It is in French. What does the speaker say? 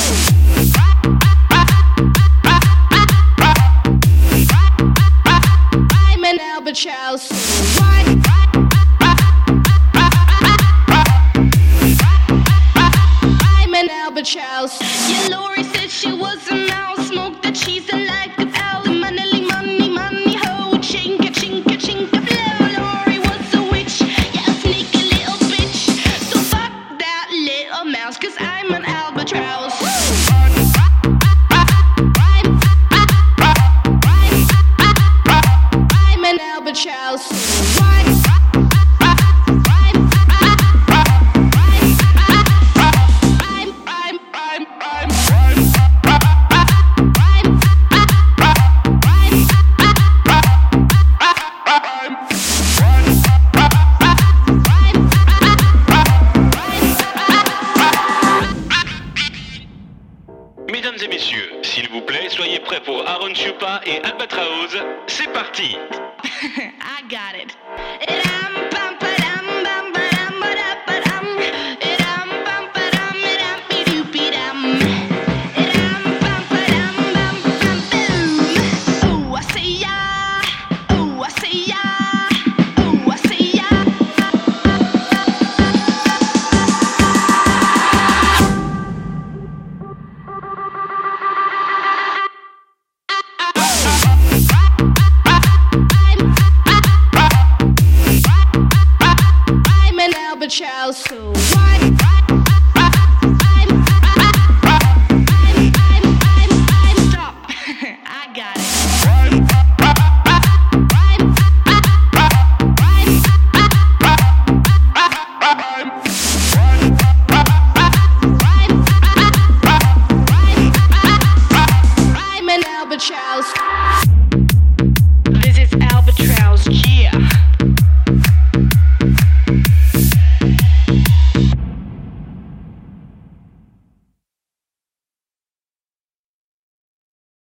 I'm an albatross. I'm an albatross. Yeah, Lori said she was a mouse. Smoked the cheese and like a owl. Money, money, money, ho. Chinka, chinka, chinka, blow. Lori was a witch. Yeah, a sneaky little bitch. So fuck that little mouse, 'cause I'm an albatross. I'm an albatross. Mesdames et messieurs, s'il vous plaît, soyez prêts pour Aaron Chupa et Albatraoz. C'est parti. I got it. Oh, I say yeah. Oh, I say yeah. Oh, I say yeah. I'm an albatross, so why?